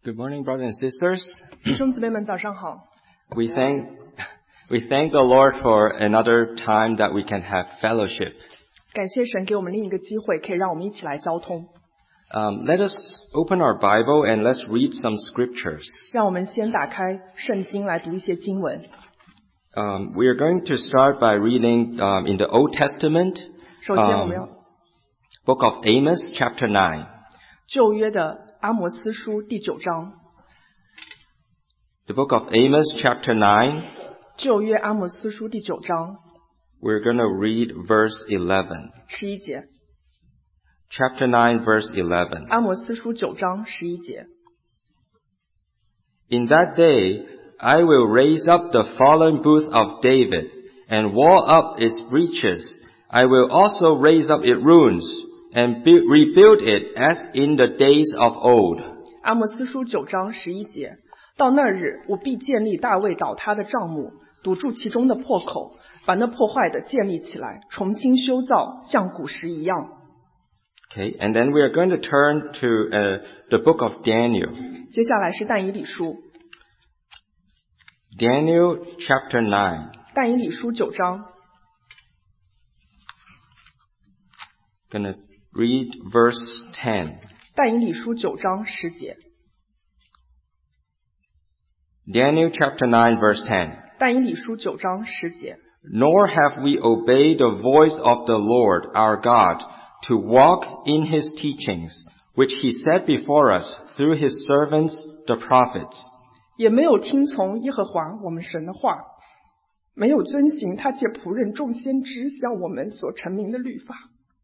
Good morning, brothers and sisters. 弟兄姊妹们，早上好。 We thank the Lord for another time that we can have fellowship. 感谢神给我们另一个机会，可以让我们一起来交通。 Let us open our Bible and let's read some scriptures. 让我们先打开圣经来读一些经文。 We are going to start by reading in the Old Testament, 首先我们要 Book of Amos, chapter 9. 旧约的阿摩司书第9章。 The Book of Amos, chapter 9. 旧约阿摩司书第9章。 We're going to read verse 11. 11节。 Chapter 9, verse 11. 阿摩司书9章11节。 In that day, I will raise up the fallen booth of David, and wall up its breaches. I will also raise up its ruins, and rebuild it as in the days of old. 阿摩司书9章11节。到那日，我必建立大卫倒塌的帐幕，堵住其中的破口，把那破坏的建立起来，重新修造，像古时一样。 Okay, and then we are going to turn to the book of Daniel. 接下来是但以理书。 Daniel chapter 9. 但以理书9章。 Gonna read verse 10. 但以理书9章10节。 Daniel chapter 9, verse 10. 但以理书9章10节。 Nor have we obeyed the voice of the Lord our God to walk in his teachings, which he set before us through his servants the prophets. 也没有听从耶和华我们神的话，没有遵行他借仆人众先知向我们所陈明的律法。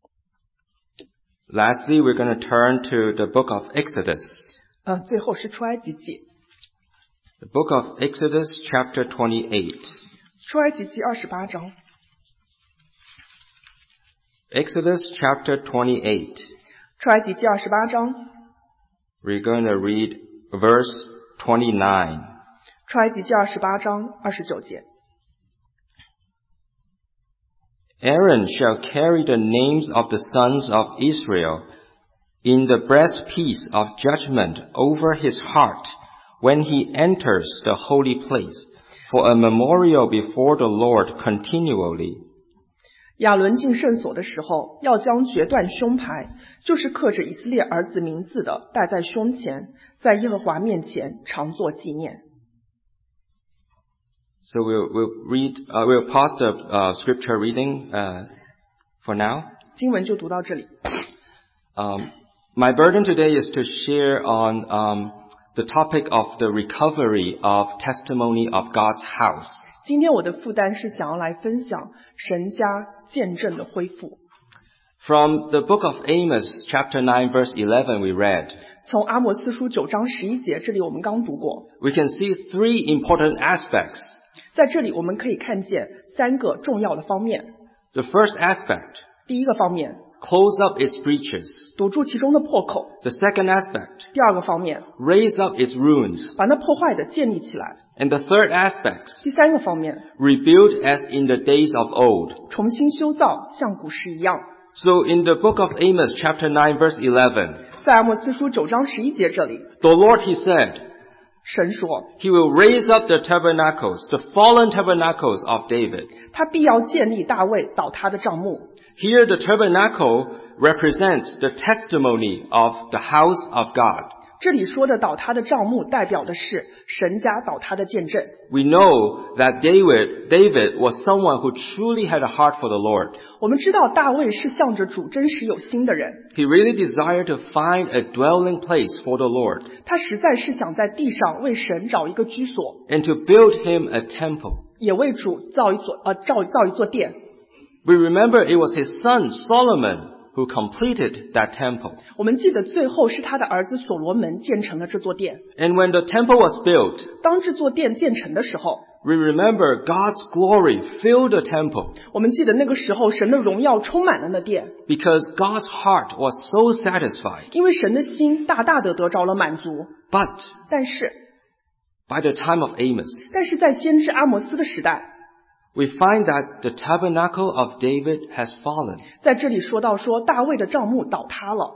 Lastly, we're going to turn to the book of Exodus. 最后是出埃及记。 The book of Exodus chapter 28. 出埃及记28章。 Exodus chapter 28. 出埃及记28章。 We're going to read verse 29. 出埃及记28章29节。 Aaron shall carry the names of the sons of Israel in the breastpiece of judgment over his heart when he enters the holy place, for a memorial before the Lord continually. 亚伦进圣所的时候，要将决断胸牌，就是刻着以色列儿子名字的，戴在胸前，在耶和华面前常作纪念。 So we'll pause the scripture reading for now. 经文就读到这里。 My burden today is to share on the topic of the recovery of testimony of God's house. 今天我的负担是想要来分享神家见证的恢复。 From the book of Amos, chapter 9, verse 11, we read. 从阿摩司书9章11节，这里我们刚读过。 We can see three important aspects. 在这里我们可以看见3个重要的方面。 The first aspect. 第一个方面。 Close up its breaches. 堵住其中的破口。 The second aspect. 第二个方面。 Raise up its ruins. 把那破坏的建立起来。 And the third aspect. 第3个方面。 Rebuild as in the days of old. 重新修造，像古时一样。 So in the book of Amos, chapter 9, verse 11. 在阿摩司书9章11节这里。 The Lord, he said. 神说 He will raise up the tabernacles, the fallen tabernacles of David. 他必要建立大卫倒塌的帐幕。 Here the tabernacle represents the testimony of the house of God. 这里说的倒塌的帐幕代表的是神家倒塌的见证。 We know that David was someone who truly had a heart for the Lord. 我们知道大卫是向着主真实有心的人。 He really desired to find a dwelling place for the Lord. 他实在是想在地上为神找一个居所。 And to build him a temple. 也为主造一座殿。 We remember it was his son Solomon who completed that temple. 我们记得最后是他的儿子所罗门建成了这座殿。 And when the temple was built, 当这座殿建成的时候， we remember God's glory filled the temple. 我们记得那个时候神的荣耀充满了那殿。 Because God's heart was so satisfied. 因为神的心大大的得着了满足。 But 但是 by the time of Amos, 但是在先知阿摩斯的时代， we find that the tabernacle of David has fallen. 在这里说到说大卫的帐幕倒塌了。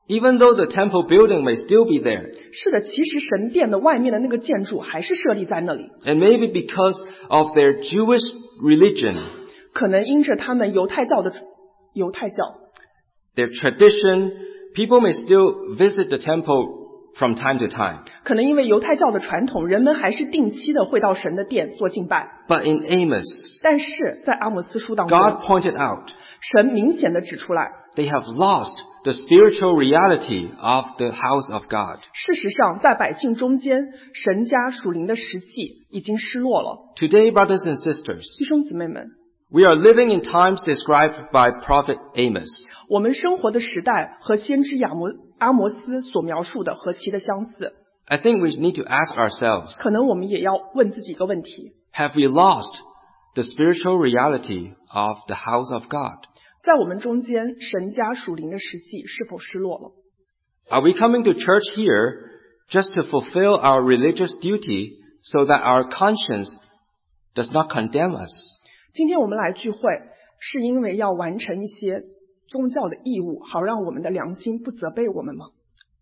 Even though the temple building may still be there, 是的，其实神殿的外面的那个建筑还是设立在那里， and maybe because of their Jewish religion, 可能因着他们犹太教， their tradition, people may still visit the temple from time to time. 可能因为犹太教的传统，人们还是定期的会到神的殿做敬拜。 But in Amos, 但是在阿摩斯书当中， God pointed out 神明显的指出来， they have lost the spiritual reality of the house of God. 事实上在百姓中间，神家属灵的实际已经失落了。 Today, brothers and sisters, 弟兄姊妹们， we are living in times described by Prophet Amos. 我们生活的时代和先知阿摩斯所描述的何其的相似。 I think we need to ask ourselves, 可能我们也要问自己一个问题， have we lost the spiritual reality of the house of God? 在我们中间，神家属灵的实际是否失落了？ Are we coming to church here just to fulfill our religious duty so that our conscience does not condemn us? 今天我们来聚会，是因为要完成一些宗教的义务，好让我们的良心不责备我们吗？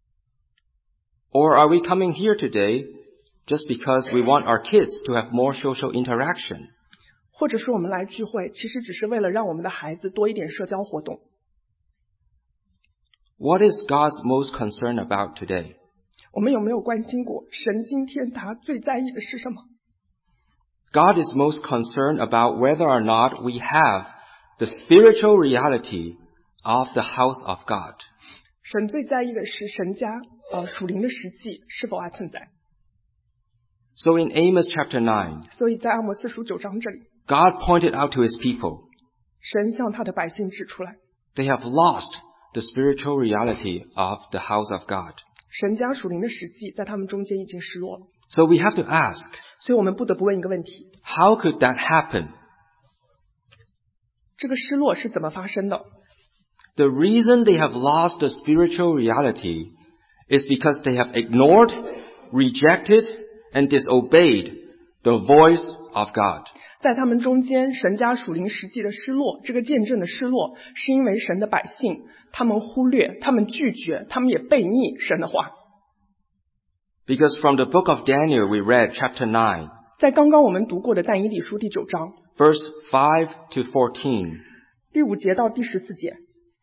Or are we coming here today just because we want our kids to have more social interaction? 或者说我们来聚会，其实只是为了让我们的孩子多一点社交活动？ What is God's most concerned about today? 我们有没有关心过神今天他最在意的是什么？ God is most concerned about whether or not we have the spiritual reality of the house of God. 神最在意的是神家属灵的实际是否还存在。 So in Amos chapter 9, 所以在阿摩斯书9章这里， God pointed out to his people, 神向他的百姓指出来， they have lost the spiritual reality of the house of God. 神家属灵的实际在他们中间已经失落了。 So we have to ask, 所以我们不得不问一个问题， how could that happen? 这个失落是怎么发生的？ The reason they have lost the spiritual reality is because they have ignored, rejected, and disobeyed the voice of God. 在他们中间，神家属灵实际的失落，这个见证的失落，是因为神的百姓，他们忽略，他们拒绝，他们也背逆神的话。 Because from the book of Daniel we read chapter 9, 在刚刚我们读过的但以理书第9章 verse 5 to 14, 第5节到第14节，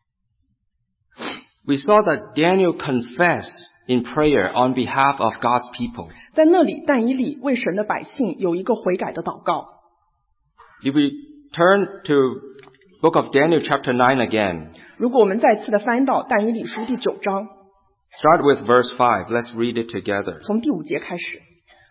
we saw that Daniel confessed in prayer on behalf of God's people. 在那里，但以理为神的百姓有一个悔改的祷告。 If we turn to book of Daniel chapter 9 again, 如果我们再次的翻到但以理书第9章， start with verse 5. Let's read it together. 从第5节开始。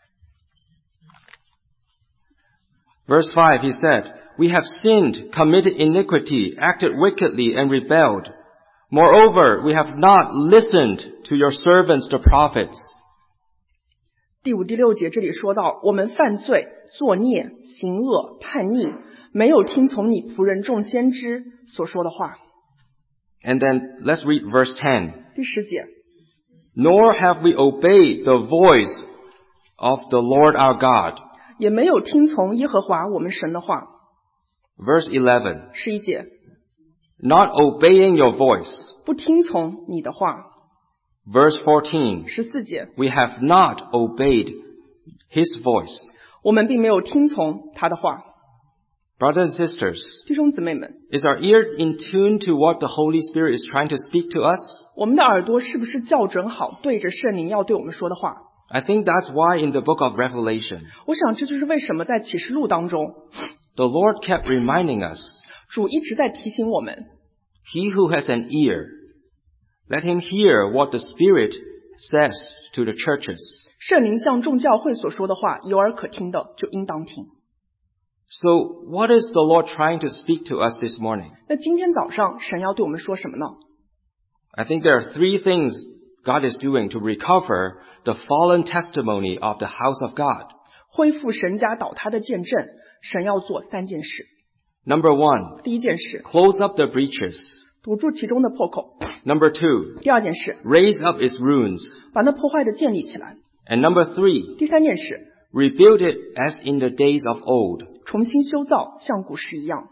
Verse 5, he said, "We have sinned, committed iniquity, acted wickedly, and rebelled. Moreover, we have not listened to your servants the prophets." 第5、第6节这里说到，我们犯罪、作孽、行恶、叛逆，没有听从你仆人众先知所说的话。 And then let's read verse 10. 第10节， "Nor have we obeyed the voice of the Lord our God." 也没有听从耶和华我们神的话。 Verse 11. 11节， "Not obeying your voice." 不听从你的话。 Verse 14. 14节， "We have not obeyed his voice." 我们并没有听从他的话。 Brothers and sisters, 弟兄姊妹们， is our ear in tune to what the Holy Spirit is trying to speak to us? 我们的耳朵是不是校准好，对着圣灵要对我们说的话？ I think that's why in the book of Revelation, 我想这就是为什么在启示录当中， the Lord kept reminding us, 主一直在提醒我们， he who has an ear, let him hear what the Spirit says to the churches. 圣灵向众教会所说的话，有耳可听的就应当听。 So what is the Lord trying to speak to us this morning? 那今天早上神要对我们说什么呢？ I think there are three things God is doing to recover the fallen testimony of the house of God. 恢复神家倒塌的见证，神要做3件事。 Number 1, 第一件事， close up the breaches. 堵住其中的破口； Number 2, 第二件事， raise up its ruins. 把那破坏的建立起来； And number 3, 第3件事， rebuild it as in the days of old. 重新修造，像古时一样。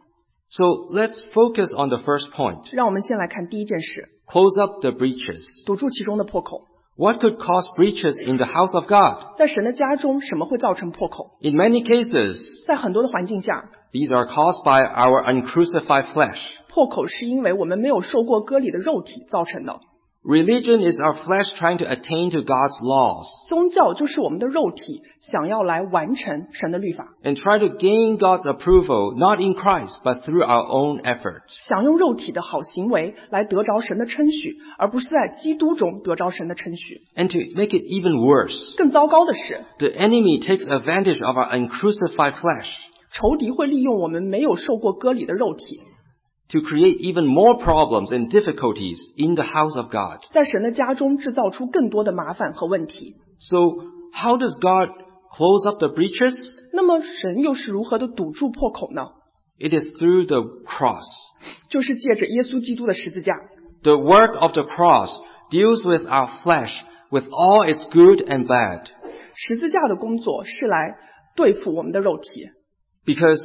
So let's focus on the first point. 让我们先来看第一件事， Close up the breaches. 堵住其中的破口。 What could cause breaches in the house of God? 在神的家中，什么会造成破口？ In many cases, 在很多的环境下， these are caused by our uncrucified flesh. 破口是因为我们没有受过割礼的肉体造成的。 Religion is our flesh trying to attain to God's laws 宗教就是我们的肉体想要来完成神的律法， and try to gain God's approval, not in Christ, but through our own effort. 想用肉体的好行为来得着神的称许，而不是在基督中得着神的称许。 And to make it even worse, 更糟糕的是， the enemy takes advantage of our uncrucified flesh 仇敌会利用我们没有受过割礼的肉体， to create even more problems and difficulties in the house of God. 在神的家中制造出更多的麻烦和问题。 So, how does God close up the breaches? 那么神又是如何的堵住破口呢？ It is through the cross. 就是借着耶稣基督的十字架。 The work of the cross deals with our flesh, with all its good and bad. 十字架的工作是来对付我们的肉体， Because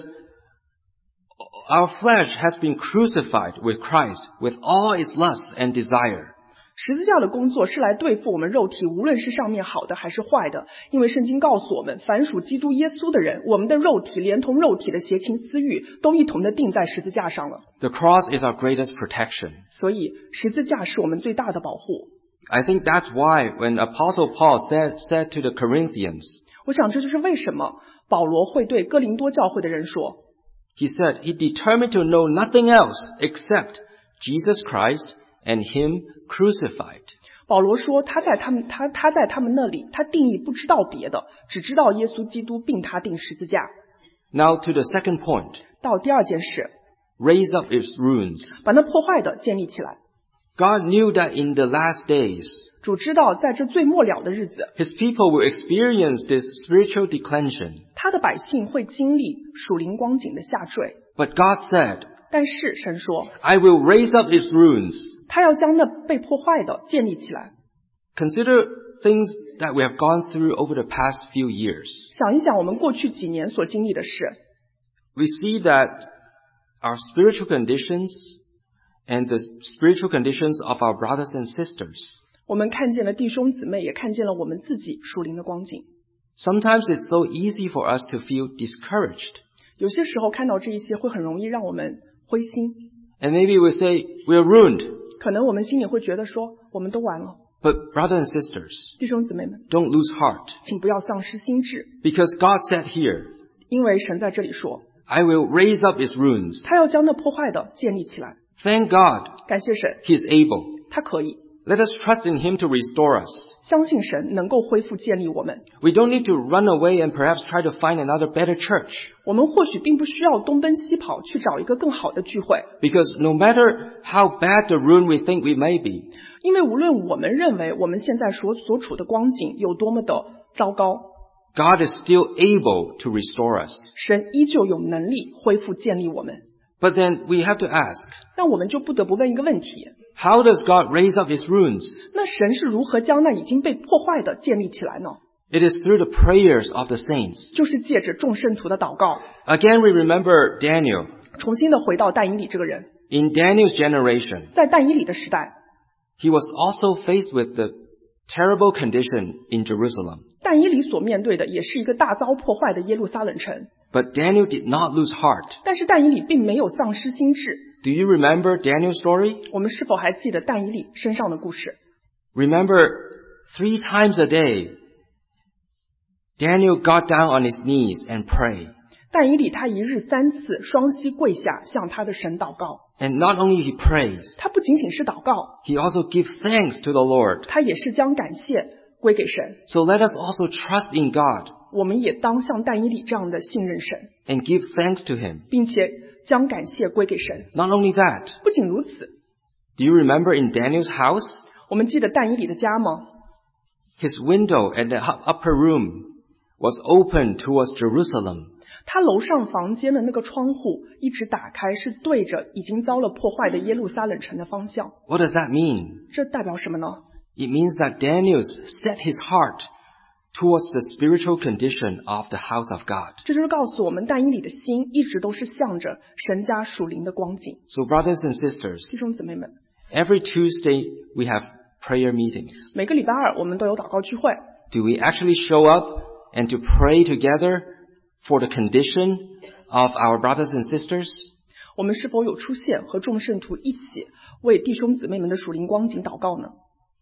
our flesh has been crucified with Christ, with all its lusts and desire. 十字架的工作是来对付我们肉体，无论是上面好的还是坏的。因为圣经告诉我们，凡属基督耶稣的人，我们的肉体连同肉体的邪情私欲都一同的钉在十字架上了。 The cross is our greatest protection. 所以十字架是我们最大的保护。 I think that's why when Apostle Paul said to the Corinthians, 我想这就是为什么保罗会对哥林多教会的人说， he said he determined to know nothing else except Jesus Christ and Him crucified. 保罗说他在他们那里，他定义不知道别的，只知道耶稣基督并他钉十字架。 Now to the second point, 到第二件事， raise up its ruins. 把那破坏的建立起来。 God knew that in the last days, 主知道在这最末了的日子， His people will experience this spiritual declension. 他的百姓会经历属灵光景的下坠。 But God said, 但是神说， I will raise up its ruins. 他要将那被破坏的建立起来。 Consider things that we have gone through over the past few years. 想一想我们过去几年所经历的事， We see that our spiritual conditions and the spiritual conditions of our brothers and sisters, 我们看见了弟兄姊妹，也看见了我们自己属灵的光景。 sometimes it's so easy for us to feel discouraged. 有些时候看到这一些会很容易让我们灰心， And maybe we say, we're ruined. 可能我们心里会觉得说我们都完了。 But brothers and sisters, 弟兄姊妹们， don't lose heart. 请不要丧失心智， Because God said here, 因为神在这里说， I will raise up its ruins. 他要将那破坏的建立起来。 Thank God, 感谢神， He is able. 他可以， Let us trust in Him to restore us. 相信神能够恢复建立我们。 We don't need to run away and perhaps try to find another better church. 我们或许并不需要东奔西跑去找一个更好的聚会， Because no matter how bad the ruin we think we may be, 因为无论我们认为我们现在所处的光景有多么的糟糕， God is still able to restore us. 神依旧有能力恢复建立我们。 But then we have to ask, 那我们就不得不问一个问题， how does God raise up His ruins? 那神是如何将那已经被破坏的建立起来呢？ It is through the prayers of the saints. 就是借着众圣徒的祷告。 Again, we remember Daniel. 重新的回到但以理这个人， In Daniel's generation, 在但以理的时代， he was also faced with the terrible condition in Jerusalem. 但以理所面对的也是一个大遭破坏的耶路撒冷城。 But Daniel did not lose heart. 但是但以理并没有丧失心智。 Do you remember Daniel's story? 我们是否还记得但以理身上的故事？ Remember, 3 times a day, Daniel got down on his knees and prayed. 但以理他一日3次双膝跪下向他的神祷告。 And not only he prays, 他不仅仅是祷告， he also gives thanks to the Lord. 他也是将感谢归给神。 So let us also trust in God 我们也当像但以理这样的信任神， and give thanks to Him. 并且将感谢归给神。 Not only that, 不仅如此， do you remember in Daniel's house? 我们记得但以理的家吗？ His window at the upper room was open towards Jerusalem. 他楼上房间的那个窗户一直打开，是对着已经遭了破坏的耶路撒冷城的方向。 What does that mean? 这代表什么呢？ It means that Daniel set his heart towards the spiritual condition of the house of God. 这就是告诉我们但以理的心一直都是向着神家属灵的光景。 So brothers and sisters, 弟兄姊妹们， every Tuesday we have prayer meetings. 每个礼拜二我们都有祷告聚会。 Do we actually show up and to pray together for the condition of our brothers and sisters? 我们是否有出现和众圣徒一起为弟兄姊妹们的属灵光景祷告呢？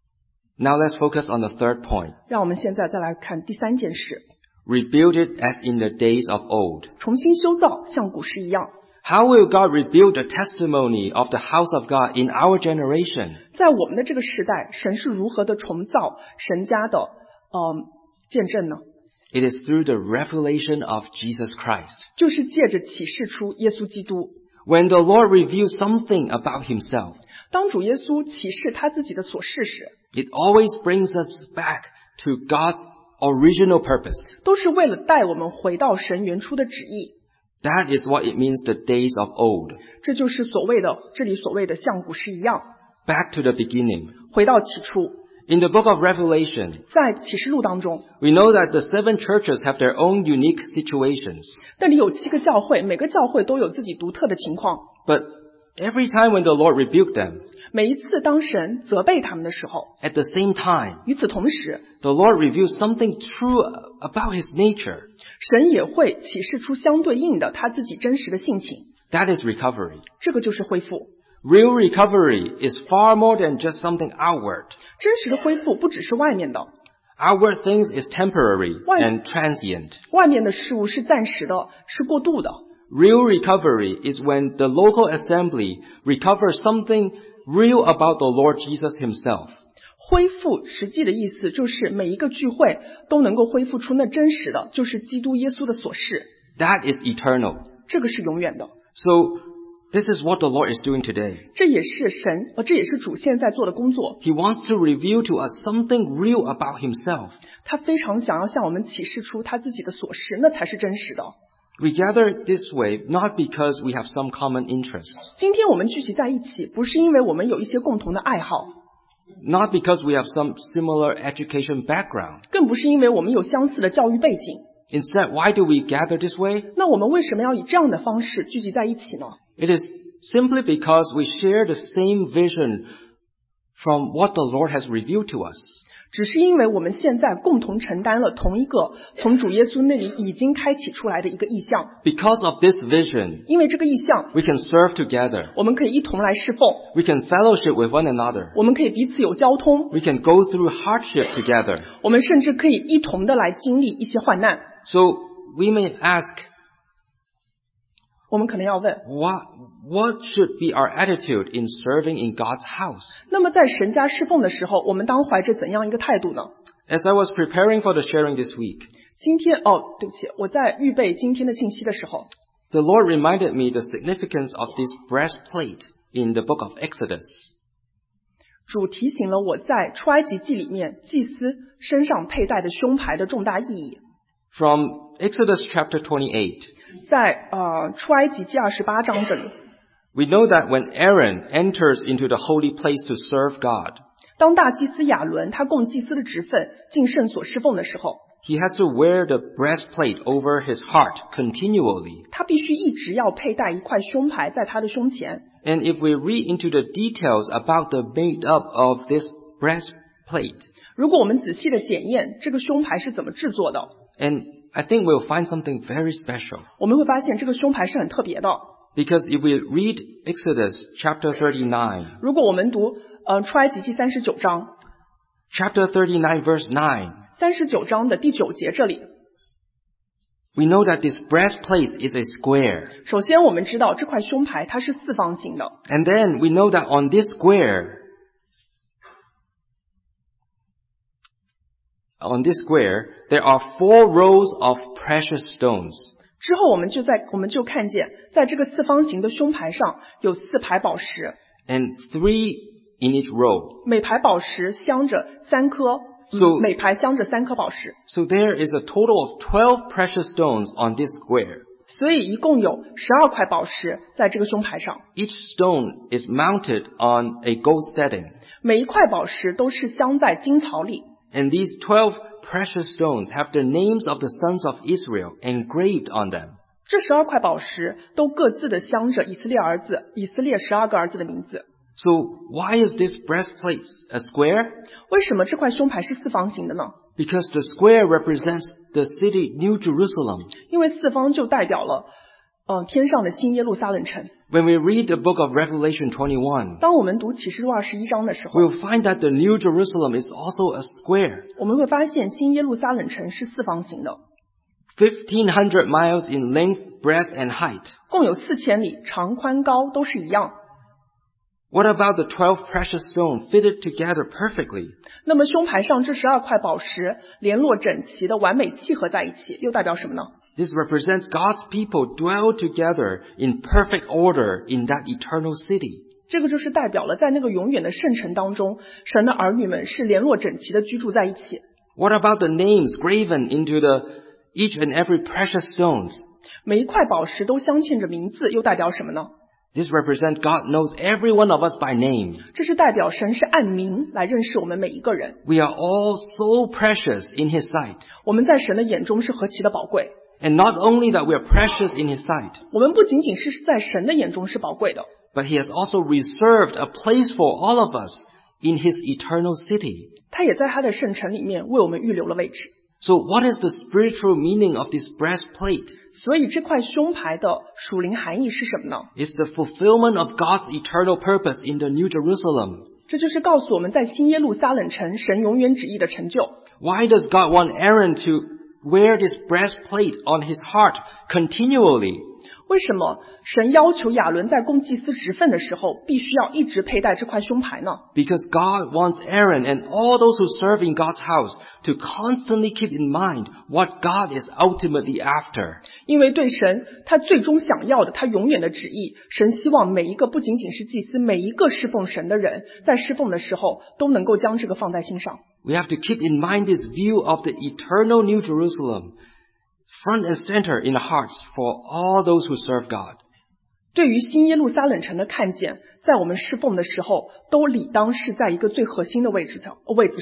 Now let's focus on the third point. 让我们现在再来看第三件事， Rebuild it as in the days of old. 重新修造，像古时一样。 How will God rebuild the testimony of the house of God in our generation? 在我们的这个时代，神是如何的重造神家的见证呢？ It is through the revelation of Jesus Christ. 就是借着启示出耶稣基督。 When the Lord reveals something about himself, 当主耶稣启示他自己的所事时， it always brings us back to God's original purpose. 都是为了带我们回到神原初的旨意。 That is what it means the days of old. 这就是这里所谓的像古时一样， Back to the beginning. 回到起初。 In the book of Revelation, 在启示录当中， we know that the 7 churches have their own unique situations. 那里有7个教会，每个教会都有自己独特的情况。 But every time when the Lord rebuked them, 每一次当神责备他们的时候， at the same time, 与此同时， the Lord reveals something true about his nature. 神也会启示出相对应的他自己真实的性情。 That is recovery. 这个就是恢复。 Real recovery is far more than just something outward. 真实的恢复不只是外面的， Outward things is temporary Why? and transient. 外面的事物是暂时的，是过渡的。 Real recovery is when the local assembly recovers something real about the Lord Jesus himself. 恢复实际的意思就是每一个聚会都能够恢复出那真实的，就是基督耶稣的所事。 That is eternal. 这个是永远的。 So, this is what the Lord is doing today. 这也是主现在做的工作。 He wants to reveal to us something real about himself. 他非常想要向我们启示出他自己的所事，那才是真实的。 We gather this way not because we have some common interests, 今天我们聚集在一起，不是因为我们有一些共同的爱好， not because we have some similar education background. 更不是因为我们有相似的教育背景。 Instead, why do we gather this way? 那我们为什么要以这样的方式聚集在一起呢？ It is simply because we share the same vision from what the Lord has revealed to us. 只是因为我们现在共同承担了同一个从主耶稣那里已经开启出来的一个意象。 Because of this vision, 因为这个意象， we can serve together. 我们可以一同来侍奉， We can fellowship with one another. 我们可以彼此有交通， We can go through hardship together. 我们甚至可以一同的来经历一些患难。 So we may ask, 我们可能要问， what should be our attitude in serving in God's house? 那么在神家侍奉的时候，我们当怀着怎样一个态度呢？ As I was preparing for the sharing this week, 今天对不起，我在预备今天的信息的时候， the Lord reminded me the significance of this breastplate in the book of Exodus. 主提醒了我在出埃及记里面祭司身上佩戴的胸牌的重大意义。 From Exodus chapter 28, 在出埃及记28章这里， we know that when Aaron enters into the holy place to serve God, 当大祭司亚伦他供祭司的职分进圣所侍奉的时候， he has to wear the breastplate over his heart continually. 他必须一直要佩戴一块胸牌在他的胸前。 And if we read into the details about the made up of this breastplate, 如果我们仔细的检验这个胸牌是怎么制作的， and I think we'll find something very special. 我们会发现这个胸牌是很特别的。 Because if we read Exodus chapter 39, 如果我们读出埃及记39章 chapter 39 verse 9, 39章的第9节这里， we know that this breastplate is a square. 首先我们知道这块胸牌它是四方形的， And then we know that on this square, there are 4 rows of precious stones. 之后我们就看见在这个四方形的胸牌上有4排宝石， And 3 in each row. 每排宝石镶着3颗， So- 每排镶着3颗宝石， So there is a total of 12 precious stones on this square. 所以一共有12块宝石在这个胸牌上， Each stone is mounted on a gold setting. 每一块宝石都是镶在金槽里。 And these 12 precious stones have the names of the sons of Israel engraved on them. 这12块宝石都各自的镶着以色列12个儿子的名字。 So why is this breastplate a square? 为什么这块胸牌是四方形的呢？ Because the square represents the city New Jerusalem. 因为四方就代表了天上的新耶路撒冷城。 When we read the book of Revelation 21, 当我们读启示录21章的时候， we'll find that the New Jerusalem is also a square. 我们会发现新耶路撒冷城是四方形的， 1,500 miles in length, breadth, and height. 共有4000里，长宽高都是一样。 What about the 12 precious stones fitted together perfectly? 那么胸牌上这12块宝石联络整齐的完美契合在一起，又代表什么呢？ This represents God's people dwell together in perfect order in that eternal city. 这个就是代表了在那个永远的圣城当中，神的儿女们是联络整齐的居住在一起。 What about the names graven into each and every precious stones? 每一块宝石都镶嵌着名字，又代表什么呢？ This represents God knows every one of us by name. 这是代表神是按名来认识我们每一个人。 We are all so precious in His sight. 我们在神的眼中是何其的宝贵。 And not only that we are precious in His sight, 我们不仅仅是在神的眼中是宝贵的， but He has also reserved a place for all of us in His eternal city. 他也在他的圣城里面为我们预留了位置。 So what is the spiritual meaning of this breastplate? 所以这块胸牌的属灵含义是什么呢？ It's the fulfillment of God's eternal purpose in the New Jerusalem. 这就是告诉我们在新耶路撒冷城神永远旨意的成就。 Why does God want Aaron to wear this breastplate on his heart continually? 为什么神要求亚伦在供祭司职分的时候必须要一直佩戴这块胸牌呢？ Because God wants Aaron and all those who serve in God's house to constantly keep in mind what God is ultimately after. 因为对神他最终想要的他永远的旨意，神希望每一个不仅仅是祭司，每一个侍奉神的人在侍奉的时候都能够将这个放在心上。 We have to keep in mind this view of the eternal New Jerusalem, front and center in the hearts for all those who serve God. 对于新耶路撒冷城的看见，在我们侍奉的时候都理当是在一个最核心的位置上。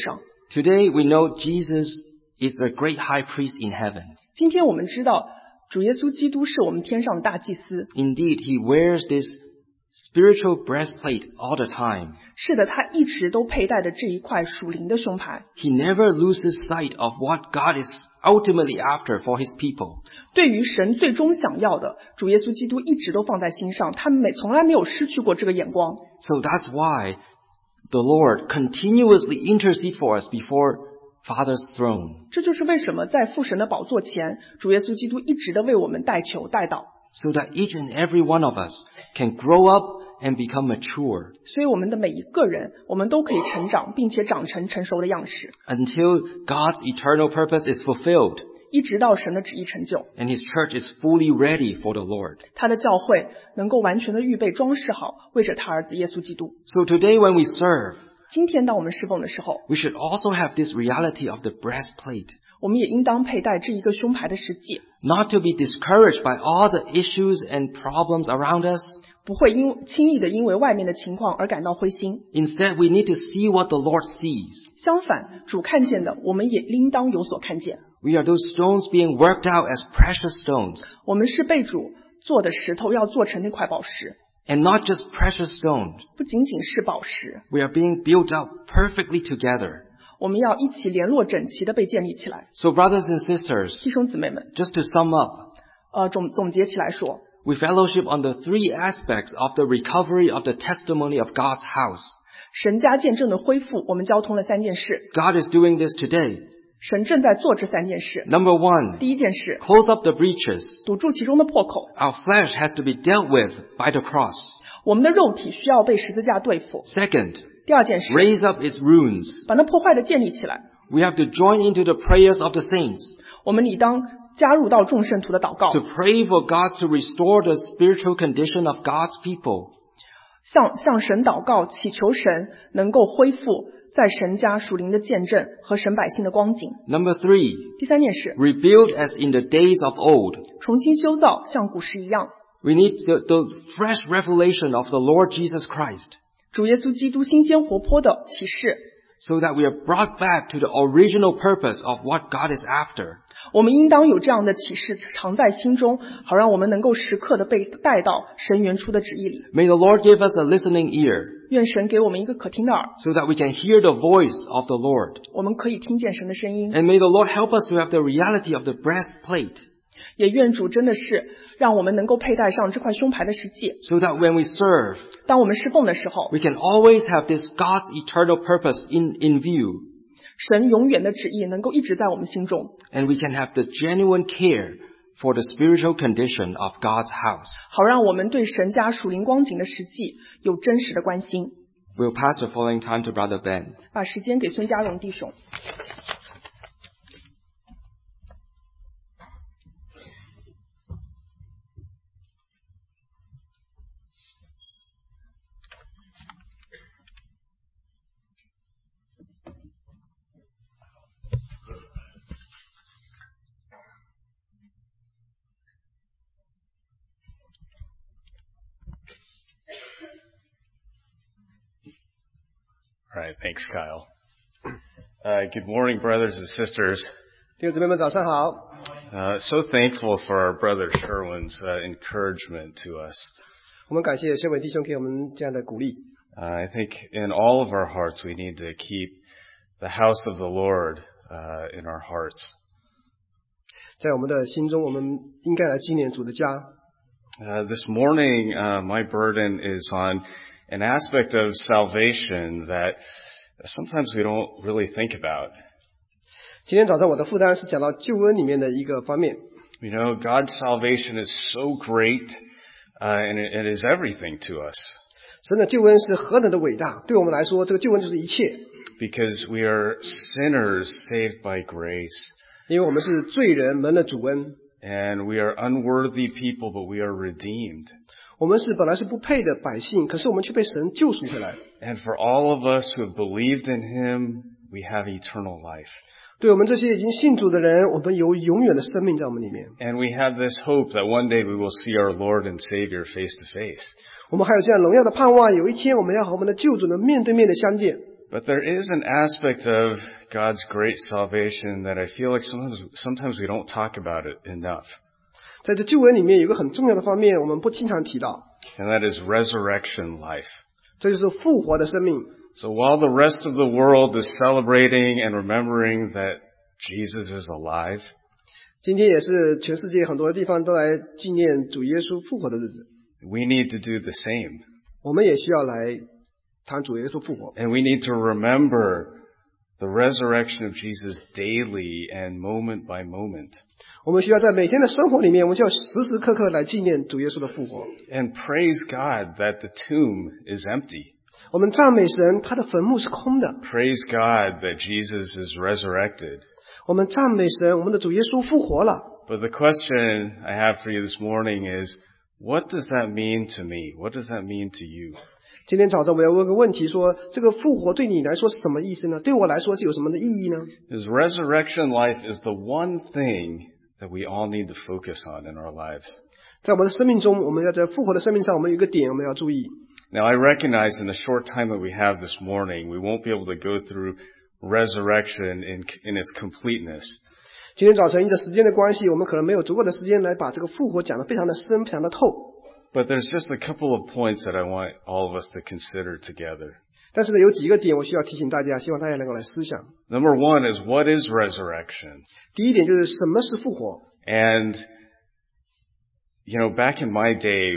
Today we know Jesus is the great high priest in heaven. 今天我们知道主耶稣基督是我们天上的大祭司。 Indeed, he wears this spiritual breastplate all the time. 是的，他一直都佩戴的这一块属灵的胸牌。 He never loses sight of what God is ultimately after for his people. 对于神最终想要的，主耶稣基督一直都放在心上，他从来没有失去过这个眼光。 So that's why the Lord continuously intercedes for us before Father's throne. 这就是为什么在父神的宝座前，主耶稣基督一直的为我们代求代祷。 So that each and every one of us can grow up and become mature. 所以我们的每一个人，我们都可以成长，并且长成成熟的样式， Until God's eternal purpose is fulfilled 一直到神的旨意成就， and His church is fully ready for the Lord. 他的教会能够完全的预备装饰好，为着他儿子耶稣基督。 So today when we serve, 今天当我们侍奉的时候， we should also have this reality of the breastplate. 我们也应当佩戴这一个胸牌的实际， Not to be discouraged by all the issues and problems around us. 不会轻易的因为外面的情况而感到灰心。 Instead, we need to see what the Lord sees. 相反，主看见的，我们也应当有所看见。 We are those stones being worked out as precious stones. 我们是被主做的石头，要做成那块宝石， And not just precious stones. 不仅仅是宝石， We are being built up perfectly together. 我们要一起联络整齐的被建立起来。 So brothers and sisters, 弟兄姊妹们， just to sum up, 总结起来说， we fellowship on the three aspects of the recovery of the testimony of God's house. 神家见证的恢复，我们交通了3件事。 God is doing this today. 神正在做这3件事。 Number one, 第一件事， close up the breaches. 堵住其中的破口。 Our flesh has to be dealt with by the cross. 我们的肉体需要被十字架对付。 Second, 第二件事， raise up its ruins. 把那破坏的建立起来。 We have to join into the prayers of the saints 我们理当加入到众圣徒的祷告， to pray for God to restore the spiritual condition of God's people. 向神祷告，祈求神能够恢复在神家属灵的见证和神百姓的光景。 Number three, 第3件事， rebuild as in the days of old. 重新修造，像古时一样。 We need the fresh revelation of the Lord Jesus Christ. 主耶稣基督新鲜活泼的启示， so that we are brought back to the original purpose of what God is after. 我们应当有这样的启示常在心中，好让我们能够时刻的被带到神原初的旨意里。 May the Lord give us a listening ear, 愿神给我们一个可听的耳， so that we can hear the voice of the Lord. 我们可以听见神的声音。 And may the Lord help us to have the reality of the breastplate, 也愿主真的是让我们能够佩戴上这块胸牌的实际， so that when we serve, 当我们侍奉的时候， we can always have this God's eternal purpose in view, 神永远的旨意能够一直在我们心中， and we can have the genuine care for the spiritual condition of God's house. 好让我们对神家属灵光景的实际有真实的关心。 We'll pass the following time to Brother Ben. 把时间给孙家荣弟兄。 All right, thanks, Kyle. Good morning, brothers and sisters. 弟兄姊妹们早上好， So thankful for our brother Sherwin's encouragement to us. 我们感谢谢伟弟兄给我们这样的鼓励。 I think in all of our hearts we need to keep the house of the Lord in our hearts. 在我们的心中，我们应该来纪念主的家。 This morning, my burden is on an aspect of salvation that sometimes we don't really think about. 今天早上我的负担是讲到救恩里面的一个方面。 You know, God's salvation is so great, and it is everything to us. 神的救恩是何等的伟大，对我们来说，这个救恩就是一切。 Because we are sinners saved by grace. 因为我们是罪人蒙了主恩， And we are unworthy people, but we are redeemed. 我们是本来是不配的百姓，可是我们却被神救赎回来。 And for all of us who have believed in Him, we have eternal life. 对我们这些已经信主的人，我们有永远的生命在我们里面。 And we have this hope that one day we will see our Lord and Savior face to face. 我们还有这样荣耀的盼望，有一天我们要和我们的救主能面对面的相见。 But there is an aspect of God's great salvation that I feel like sometimes we don't talk about it enough. 在这救恩里面有一个很重要的方面，我们不经常提到， And that is resurrection life. 这就是复活的生命。 So while the rest of the world is celebrating and remembering that Jesus is alive, 今天也是全世界很多地方都来纪念主耶稣复活的日子， we need to do the same. 我们也需要来谈主耶稣复活。 And we need to remember the resurrection of Jesus daily and moment by moment. 我们需要在每天的生活里面，我们需要时时刻刻来纪念主耶稣的复活。 And praise God that the tomb is empty. 我们赞美神，他的坟墓是空的。 Praise God that Jesus is resurrected. 我们赞美神，我们的主耶稣复活了。 But the question I have for you this morning is, what does that mean to me? What does that mean to you? 今天早上我要问个问题说，这个复活对你来说是什么意思呢？对我来说是有什么的意义呢？ Because resurrection life is the one thing that we all need to focus on in our lives. 在我们的生命中，我们要在复活的生命上，我们有一个点我们要注意。 Now I recognize in the short time that we have this morning, we won't be able to go through resurrection in its completeness. 今天早晨因着时间的关系，我们可能没有足够的时间来把这个复活讲得非常的深，非常的透。 But there's just a couple of points that I want all of us to consider together. 但是呢，有几个点我需要提醒大家，希望大家能够来思想。 Number one is, what is resurrection? 第一点就是什么是复活？ And, you know, back in my day,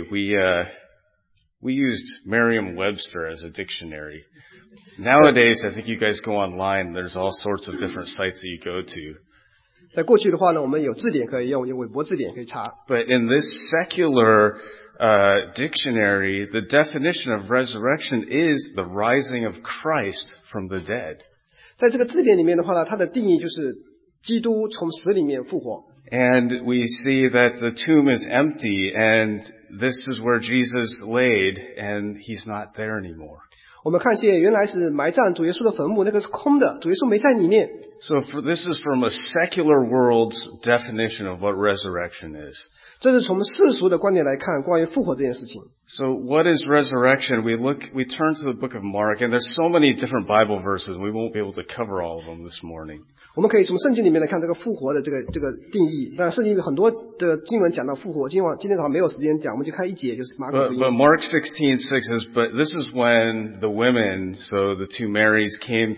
we used Merriam-Webster as a dictionary. Nowadays, I think you guys go online, there's all sorts of different sites that you go to. 在过去的话呢，我们有字典可以用，有韦伯字典可以查。 But in this secular dictionary, the definition of resurrection is the rising of Christ from the dead. 在这个字典里面的话呢，它的定义就是基督从死里面复活。 And we see that the tomb is empty, and this is where Jesus laid, and he's not there anymore. 我们看见原来是埋葬主耶稣的坟墓，那个是空的，主耶稣没在里面。 So this is from a secular world's definition of what resurrection is. 这是从世俗的观点来看关于复活这件事情。 So what is resurrection? We turn to the book of Mark, and there's so many different Bible verses, we won't be able to cover all of them this morning. 我们可以从圣经里面来看这个复活的这个定义。当然，圣经有很多的经文讲到复活，今天早上没有时间讲，我们就看一节，就是马可福音。 But Mark 16:6 says, but this is when the women, so the two Marys, came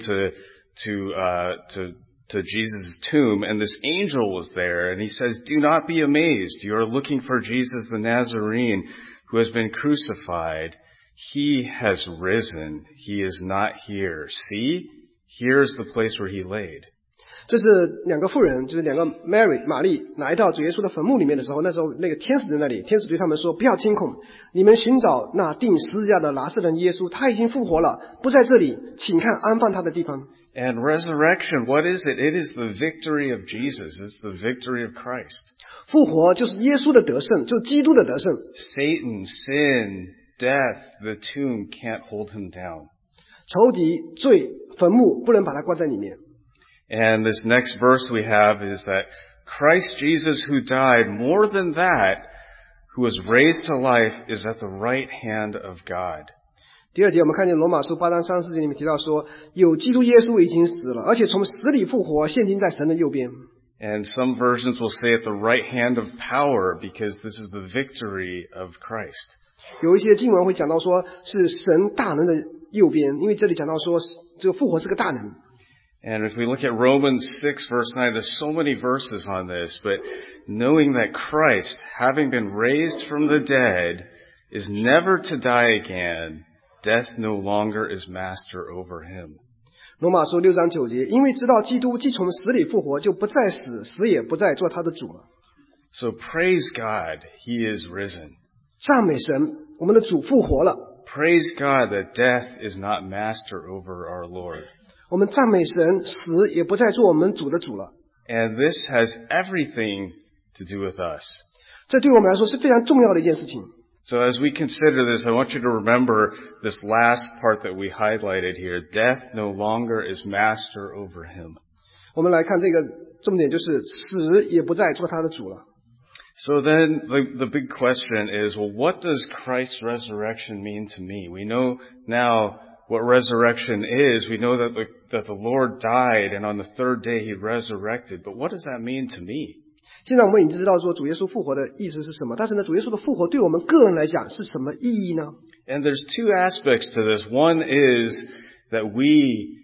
to Jesus' tomb, and this angel was there, and he says, do not be amazed. You are looking for Jesus the Nazarene, who has been crucified. He has risen. He is not here. See, here's the place where he laid. 这是两个妇人，就是两个 Mary 玛丽来到主耶稣的坟墓里面的时候，那时候那个天使在那里，天使对他们说：“不要惊恐，你们寻找那钉十字架的拿撒勒人耶稣，他已经复活了，不在这里，请看安放他的地方。” And resurrection, what is it? It is the victory of Jesus. It's the victory of Christ. 复活就是耶稣的得胜，就是基督的得胜。 Satan, sin, death, the tomb can't hold him down. 仇敌、罪、坟墓不能把他关在里面。 And this next verse we have is that Christ Jesus, who died, more than that, who was raised to life, is at the right hand of God. 第二节我们看见罗马书8章34节里面提到说，有基督耶稣已经死了，而且从死里复活，现今在神的右边。 And some versions will say at the right hand of power, because this is the victory of Christ. 有一些经文会讲到说是神大能的右边，因为这里讲到说这个复活是个大能。 And if we look at Romans 6 verse 9, there's so many verses on this, but knowing that Christ, having been raised from the dead, is never to die again, death no longer is master over him. 罗马书6章9节，因为知道基督既从死里复活，就不再死，死也不再做他的主了。 So praise God, He is risen. 赞美神，我们的主复活了。 Praise God that death is not master over our Lord. 我们赞美神，死也不再做我们主的主了。 And this has everything to do with us. 这对我们来说是非常重要的一件事情。 So as we consider this, I want you to remember this last part that we highlighted here. Death no longer is master over him. 我们来看这个重点，就是死也不再做他的主了。 So then the big question is, well, what does Christ's resurrection mean to me? We know now what resurrection is. We know that the Lord died and on the third day he resurrected. But what does that mean to me? 现在我们已经知道说主耶稣复活的意思是什么，但是呢，主耶稣的复活对我们个人来讲是什么意义呢？ And there's two aspects to this. One is that we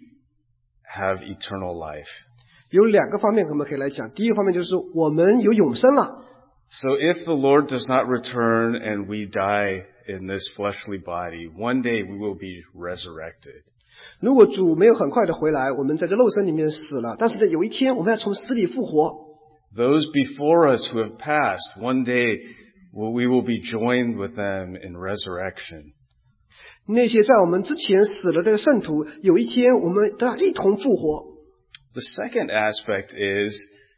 have eternal life. 有两个方面我们可以来讲。第一个方面就是我们有永生了。 So if the Lord does not return and we die in this fleshly body, one day we will be resurrected. 如果主没有很快的回来，我们在这肉身里面死了，但是呢，有一天我们要从死里复活。 Those before us who have passed, one day we will be joined with them in resurrection. 那些在我们之前死了的圣徒，有一天我们都要一同复活。 The second aspect is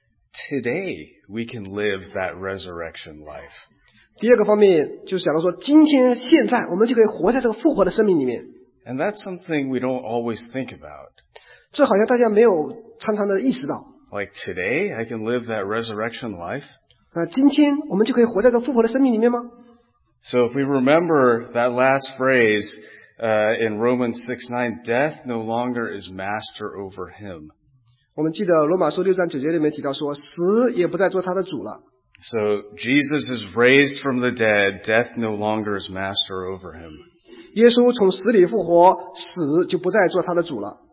today we can live that resurrection life. 第二个方面就是讲到说，今天现在我们就可以活在这个复活的生命里面。 And that's something we don't always think about. 这好像大家没有常常的意识到。 Like today I can live that resurrection life. 今天我们就可以活在这复活的生命里面吗？ So if we remember that last phrase in Romans 6:9, death no longer is master over him. 我们记得罗马书6章9节里面提到说，死也不再做他的主了。 So Jesus is raised from the dead, death no longer is master over him. 耶稣从死里复活，死就不再做他的主了。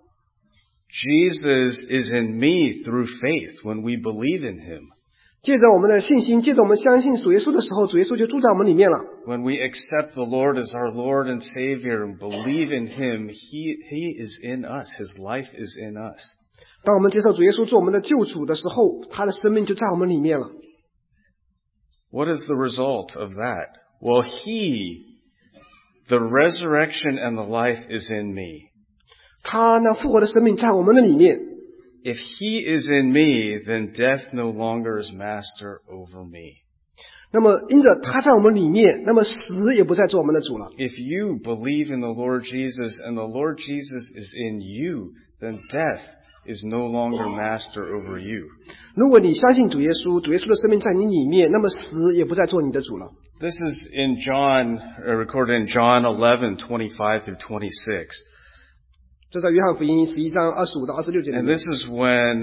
Jesus is in me through faith when we believe in him. 借着我们的信心，借着我们相信主耶稣的时候，主耶稣就住在我们里面了。 When we accept the Lord as our Lord and Savior and believe in him, he is in us. His life is in us. 当我们接受主耶稣做我们的救主的时候，他的生命就在我们里面了。 What is the result of that? Well, the resurrection and the life is in me. 他那复活的生命在我们的里面。 If he is in me, then death no longer is master over me. 那么因着他在我们里面，那么死也不再做我们的主了。 If you believe in the Lord Jesus and the Lord Jesus is in you, then death is no longer master over you. 如果你相信主耶稣，主耶稣的生命在你里面，那么死也不再做你的主了。 This is in recorded in John 11:25 through 26. 这在约翰福音11章25到26节里 And 面。 this is when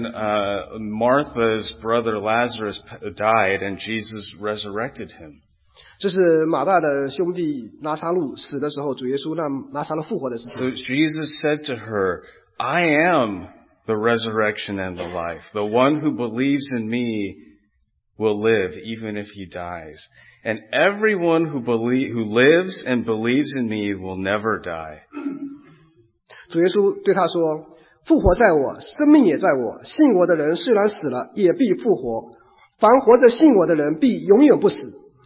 Martha's brother Lazarus died and Jesus resurrected him. 这是马大的兄弟拿撒路死的时候，主耶稣让拿撒路复活的事 So 情。 Jesus said to her, I am the resurrection and the life. The one who believes in me will live even if he dies. And everyone who lives and believes in me will never die. 主耶稣对他说：“复活在我，生命也在我。信我的人虽然死了，也必复活。凡活着信我的人，必永远不死。”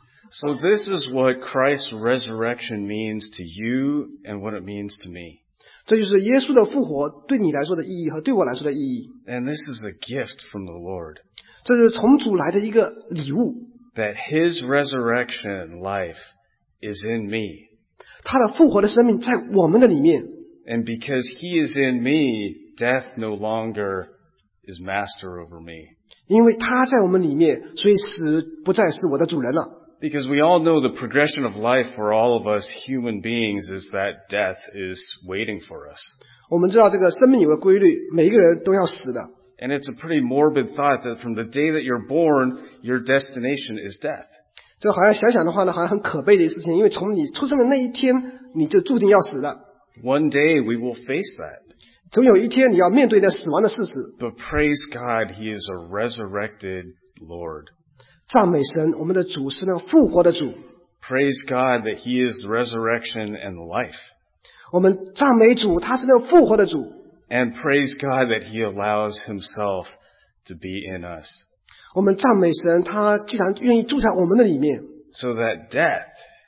So this is what Christ's resurrection means to you and what it means to me. 这就是耶稣的复活对你来说的意义和对我来说的意义。 And this is a gift from the Lord. 这是从主来的一个礼物。 That His resurrection life is in me. 他的复活的生命在我们的里面。 And because He is in me, death no longer is master over me. 因为他在我们里面，所以死不再是我的主人了。 Because we all know the progression of life for all of us human beings is that death is waiting for us. 我们知道这个生命有个规律，每一个人都要死的。 And it's a pretty morbid thought that from the day that you're born, your destination is death. 这好像想想的话呢，好像很可悲的事情，因为从你出生的那一天，你就注定要死了。 One day we will face that. 总有一天你要面对那死亡的事实。 But praise God, He is a resurrected Lord. 赞美神，我们的主是那复活的主。 Praise God that He is the resurrection and the life. 我们赞美主，他是那复活的主。 And praise God that He allows Himself to be in us. 我们赞美神，他居然愿意住在我们的里面。 So that death,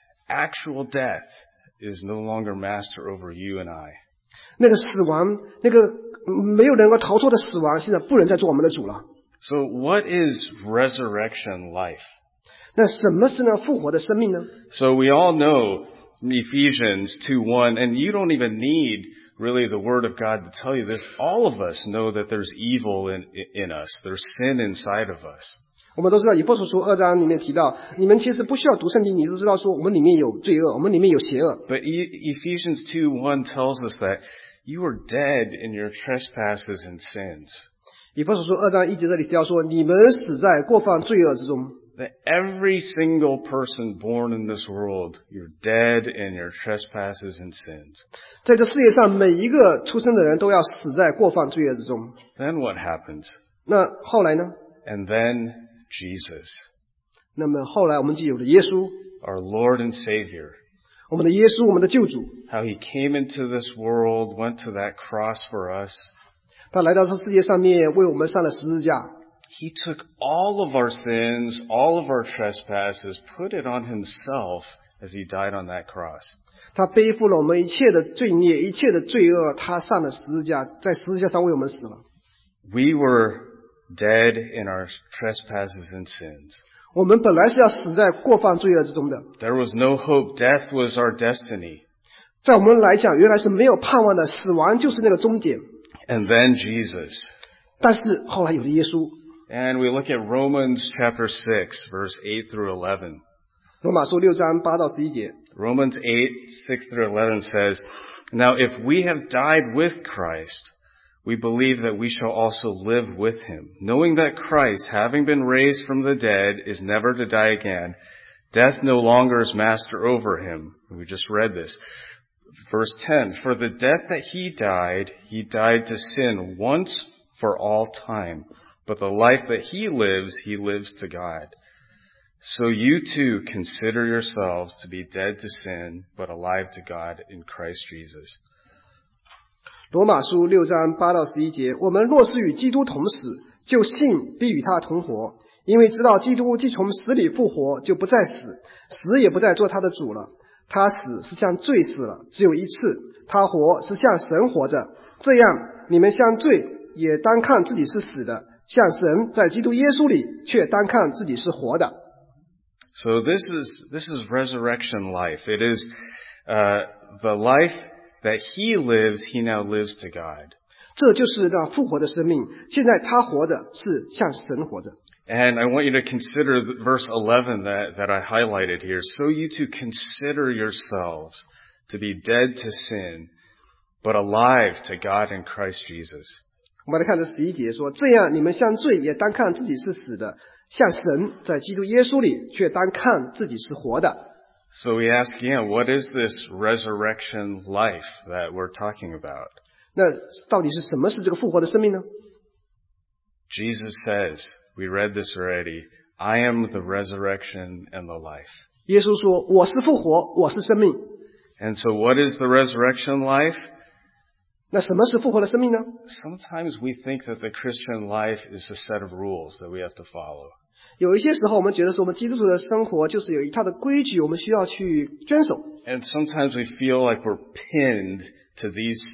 actual death, is no longer master over you and I. 那个死亡，那个没有能够逃脱的死亡，现在不能再做我们的主了。 So what is resurrection life? 那什么是那复活的生命呢？ So we all know Ephesians 2:1, and you don't even need really the Word of God to tell you this. All of us know that there's evil in us. There's sin inside of us. 我们都知道以弗所书2章里面提到，你们其实不需要读圣经，你都知道说我们里面有罪恶，我们里面有邪恶。 But Ephesians 2:1 tells us that you were dead in your trespasses and sins. 以弗所书2章1节这里提到说，你们死在过犯罪恶之中。 That every single person born in this world, you're dead in your trespasses and sins. 在这世界上，每一个出生的人都要死在过犯罪恶之中。 Then what happens? 那后来呢？ And then Jesus, 那么后来我们就有了耶稣， our Lord and Savior. 我们的耶稣，我们的救主。 How He came into this world, went to that cross for us. 他来到这世界上面，为我们上了十字架。 He took all of our sins, all of our trespasses, put it on Himself as He died on that cross. 他背负了我们一切的罪孽，一切的罪恶，他上了十字架，在十字架上为我们死了。 We were dead in our trespasses and sins. 我们本来是要死在过犯罪恶之中的， There was no hope. Death was our destiny. 在我们来讲，原来是没有盼望的，死亡就是那个终点。 And then Jesus. 但是后来有了耶稣。 And we look at Romans chapter 6, verse 8 through 11. 罗马书6章8到11节。 Romans 8:6 through 11 says, Now if we have died with Christ, we believe that we shall also live with Him, knowing that Christ, having been raised from the dead, is never to die again. Death no longer is master over Him. We just read this. Verse 10, For the death that He died to sin once for all time. But the life that He lives to God. So you too consider yourselves to be dead to sin, but alive to God in Christ Jesus. 罗马书6章8到11节，我们若是与基督同死，就信必与他同活，因为知道基督既从死里复活，就不再死，死也不再做他的主了。他死是向罪死了，只有一次；他活是向神活着。这样，你们向罪也单看自己是死的，向神在基督耶稣里却单看自己是活的。 So this is resurrection life. It is the life that He lives, He now lives to God. 这就是那复活的生命。现在他活着是像神活着。 And I want you to consider verse 11 that I highlighted here. So you to consider yourselves to be dead to sin, but alive to God in Christ Jesus. 我们来看这11节说，这样你们向罪也单看自己是死的，向神在基督耶稣里却单看自己是活的。 So we ask again, what is this resurrection life that we're talking about? 那到底是什么是这个复活的生命呢？ Jesus says, we read this already, I am the resurrection and the life. 耶稣说，我是复活，我是生命。 And so what is the resurrection life? 那什么是复活的生命呢？ Sometimes we think that the Christian life is a set of rules that we have to follow. 有一些时候我们觉得说我们基督徒的生活就是有一套的规矩，我们需要去遵守。 And sometimes we feel like we're pinned to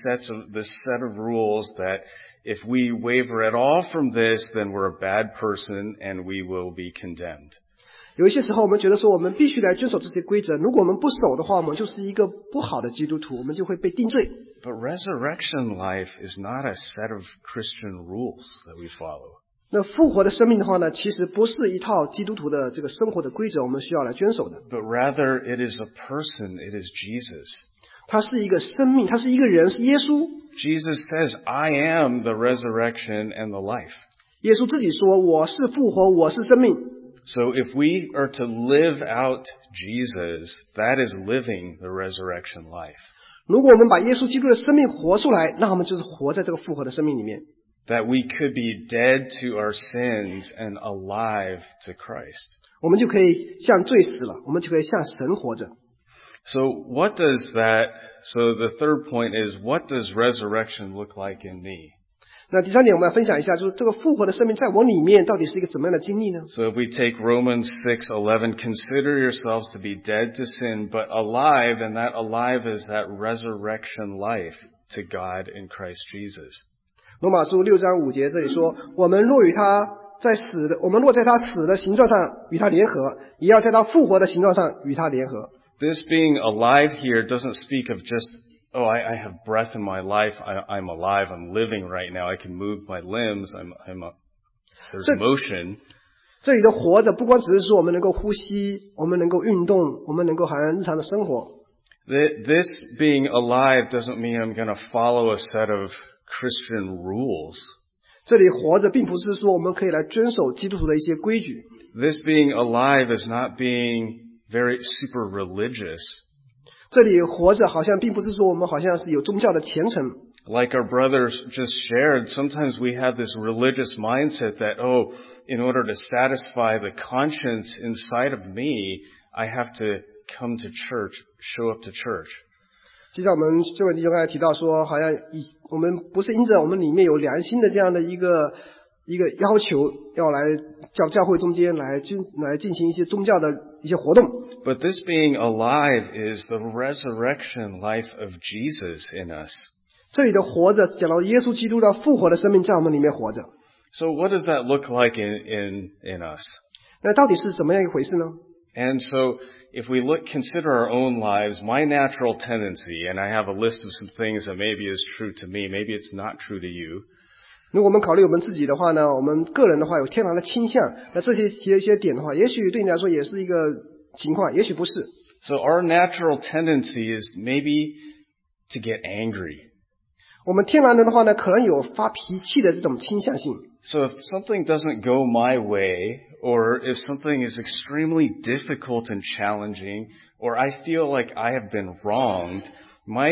this set of rules that if we waver at all from this, then we're a bad person and we will be condemned. 有一些时候我们觉得说我们必须来遵守这些规则，如果我们不守的话，我们就是一个不好的基督徒，我们就会被定罪。 But resurrection life is not a set of Christian rules that we follow. 那复活的生命的话呢，其实不是一套基督徒的这个生活的规则，我们需要来遵守的。 But rather it is a person, it is Jesus. 它是一个生命，它是一个人，是耶稣。 Jesus says, I am the resurrection and the life. 耶稣自己说，我是复活，我是生命。 So if we are to live out Jesus, that is living the resurrection life. 如果我们把耶稣基督的生命活出来，那我们就是活在这个复活的生命里面。 That we could be dead to our sins and alive to Christ. 我们就可以向罪死了，我们就可以向神活着。 So what does that, so the third point is, what does resurrection look like in me? 那第三点我们要分享一下，就是这个复活的生命在我里面到底是一个怎么样的经历呢？ So if we take Romans 6:11, consider yourselves to be dead to sin, but alive, and that alive is that resurrection life to God in Christ Jesus. 罗马书6章5节这里说，我们若在他死的形状上与他联合，也要在他复活的形状上与他联合。 This being alive here doesn't speak of just, oh, I have breath in my life, I'm alive, I'm living right now, I can move my limbs, there's motion. 这里的活着不光只是说我们能够呼吸，我们能够运动，我们能够好像日常的生活。 This being alive doesn't mean I'm going to follow a set of Christian rules. 这里活着并不是说我们可以来遵守基督徒的一些规矩。 This being alive is not being very super religious. 这里活着好像并不是说我们好像是有宗教的虔诚。 Like our brothers just shared, sometimes we have this religious mindset that, oh, in order to satisfy the conscience inside of me, I have to come to church, show up to church. 就像我们这位弟兄刚才提到说，好像我们不是因着我们里面有良心的这样的一个要求，要来教会中间来进行一些宗教的一些活动。 But this being alive is the resurrection life of Jesus in us. 这里的活着讲到耶稣基督的复活的生命在我们里面活着。 So what does that look like in us? 那到底是怎么样一回事呢？ And so if we consider our own lives, my natural tendency, and I have a list of some things that maybe is true to me, maybe it's not true to you. 如果我们考虑我们自己的话呢，我们个人的话有天然的倾向，那这些提的一些点的话，也许对你来说也是一个情况，也许不是。 So our natural tendency is maybe to get angry. 我们天然的话呢，可能有发脾气的这种倾向性。 So if something doesn't go my way, or if something is extremely difficult and challenging, or I feel like I have been wronged, my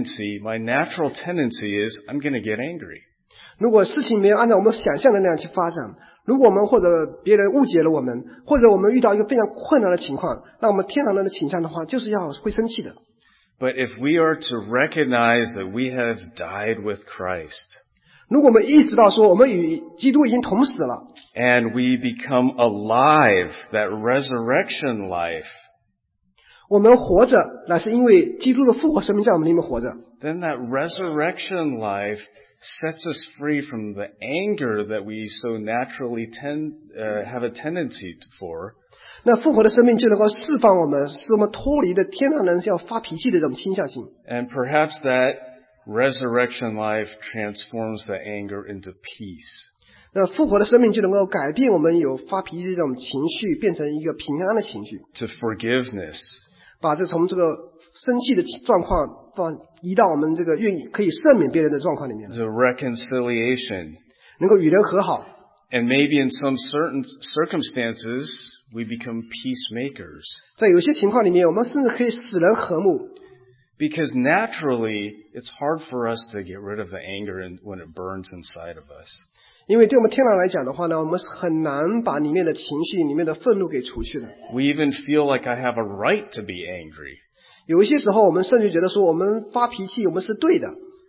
natural tendency is I'm going to get angry. 如果事情没有按照我们想象的那样去发展，如果我们或者别人误解了我们，或者我们遇到一个非常困难的情况，那我们天然的倾向的话，就是会生气的。 But if we are to recognize that we have died with Christ, 如果我们意识到说我们与基督已经同死了， and we become alive, that resurrection life, 我们活着乃是因为基督的复活生命在我们里面活着， then that resurrection life sets us free from the anger that we so naturally have a tendency for. 那复活的生命就能够释放我们，使我们脱离的天然人要发脾气的这种倾向性。 And perhaps that resurrection life transforms the anger into peace. 那复活的生命就能够改变我们有发脾气这种情绪，变成一个平安的情绪， To forgiveness. 把从这个生气的状况移到我们这个愿意可以赦免别人的状况里面， To reconciliation. 能够与人和好。 And maybe in some certain circumstances, we become peacemakers. 在有些情况里面，我们甚至可以使人和睦， Because naturally, it's hard for us to get rid of the anger when it burns inside of us. 因为对我们天然来讲的话呢，我们是很难把里面的情绪、里面的愤怒给除去的。 We even feel like I have a right to be angry. 有一些时候，我们甚至觉得说，我们发脾气，我们是对的。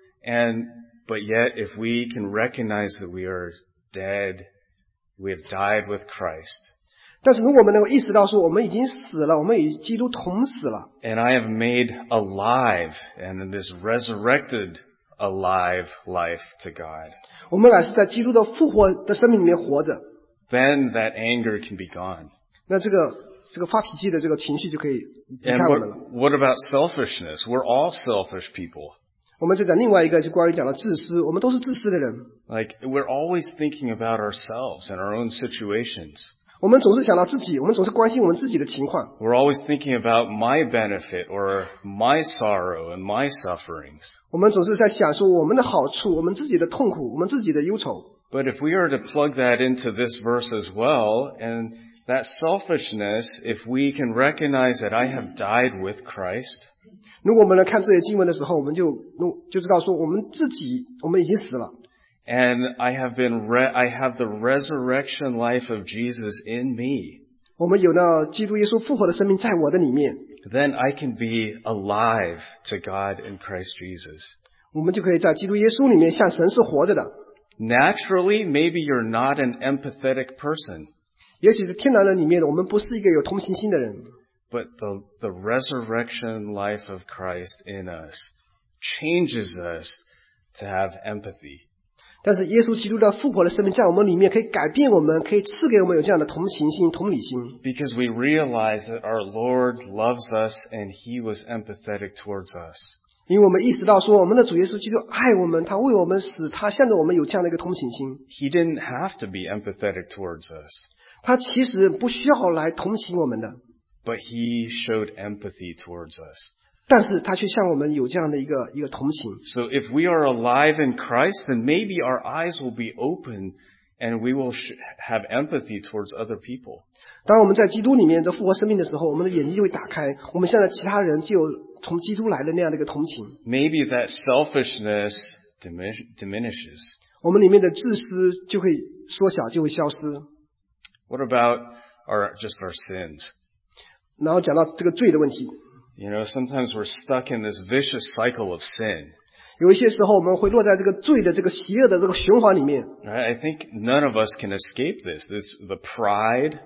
But yet, if we can recognize that we are dead, we have died with Christ. 但是如果我们能够意识到说，我们已经死了，我们与基督同死了， And I have made alive, and in this resurrected alive life to God. 我们乃是在基督的复活的生命里面活着， Then that anger can be gone. 那这个发脾气的这个情绪就可以离 And 开我们了。 what about selfishness? We're all selfish people. 我们再讲另外一个，就关于讲到自私，我们都是自私的人， Like, we're always thinking about ourselves and our own situations. 我们总是想到自己，我们总是关心我们自己的情况， We're always thinking about my benefit or my sorrow and my sufferings. 我们总是在想说我们的好处，我们自己的痛苦，我们自己的忧愁。 But if we are to plug that into this verse as well, and that selfishness, if we can recognize that I have died with Christ, 如果我们来看这些经文的时候，我们就知道说我们自己我们已经死了， and I have the resurrection life of Jesus in me, 我们有那基督耶稣复活的生命在我的里面， then I can be alive to God in Christ Jesus. 我们就可以在基督耶稣里面向神是活着的。 Naturally, maybe you're not an empathetic person, 也许是天然人里面，我们不是一个有同情心的人， but the resurrection life of Christ in us changes us to have empathy. 但是耶稣基督的复活的生命在我们里面，可以改变我们，可以赐给我们有这样的同情心、同理心。 Because we realize that our Lord loves us and He was empathetic towards us. 因为我们意识到说，我们的主耶稣基督爱我们，他为我们死，他向着我们有这样的一个同情心。 He didn't have to be empathetic towards us, 他其实不需要来同情我们的， but He showed empathy towards us. 但是他却向我们有这样的一个同情。 So if we are alive in Christ, then maybe our eyes will be open and we will have empathy towards other people. 当我们在基督里面这复活生命的时候，我们的眼睛就会打开，我们向着其他人就有从基督来的那样的一个同情。 Maybe that selfishness diminishes. 我们里面的自私就会缩小，就会消失。 What about just our sins? 然后讲到这个罪的问题， You know, sometimes we're stuck in this vicious cycle of sin. 有一些时候我们会落在这个罪的这个邪恶的这个循环里面。 Right? I think none of us can escape this. The pride,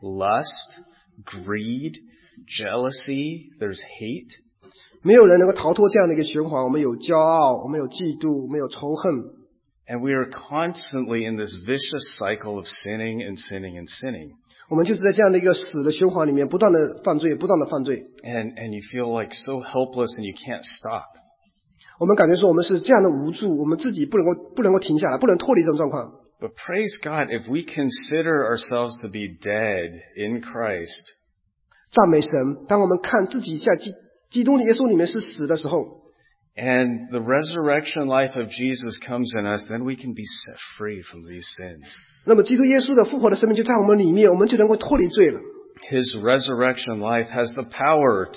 lust, greed, jealousy, there's hate. 没有人能够逃脱这样的一个循环。我们有骄傲，我们有嫉妒，我们有仇恨， And we are constantly in this vicious cycle of sinning and sinning and sinning. 我们就是在这样的一个死的循环里面，不断的犯罪，不断的犯罪。 And you feel like so helpless and you can't stop. 我们感觉说我们是这样的无助，我们自己不能够停下来，不能脱离这种状况。 But praise God, if we consider ourselves to be dead in Christ, 赞美神，当我们看自己在基督耶稣里面是死的时候， and the resurrection life of Jesus comes in us, then we can be set free from these sins. 那么基督耶稣的复活的生命就在我们里面，我们就能够脱离罪了。 His resurrection life has the power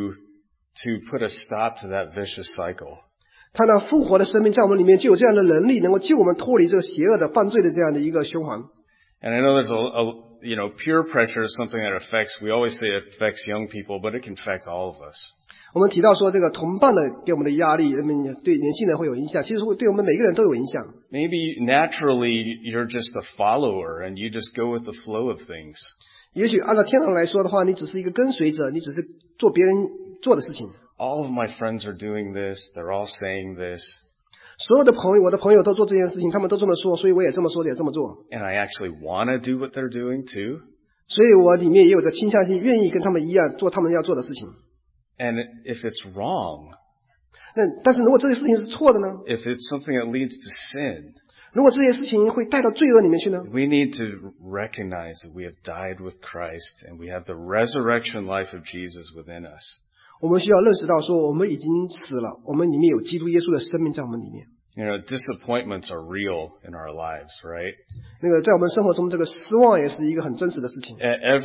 to put a stop to that vicious cycle. 他那复活的生命在我们里面就有这样的能力，能够救我们脱离这个邪恶的犯罪的这样的一个循环。 And I know there's peer pressure is something that we always say it affects young people, but it can affect all of us. 我们提到说这个同伴的给我们的压力，对年轻人会有影响，其实会对我们每个人都有影响。 Maybe naturally you're just a follower and you just go with the flow of things. 也许按照天堂来说的话，你只是一个跟随者，你只是做别人做的事情。 All of my friends are doing this. They're all saying this. 所有的朋友，我的朋友都做这件事情，他们都这么说，所以我也这么说，也这么做。 And I actually want to do what they're doing too. 所以我里面也有着倾向性，愿意跟他们一样做他们要做的事情。 And if it's wrong, 但是如果这些事情是错的呢？ if it's something that leads to sin, 如果这些事情会带到罪恶里面去呢？ we need to recognize that we have died with Christ and we have the resurrection life of Jesus within us. 我们需要认识到说，我们已经死了，我们里面有基督耶稣的生命在我们里面。 You know, disappointments are real in our lives, right? 在我们生活中，这个失望也是一个很真实的事情。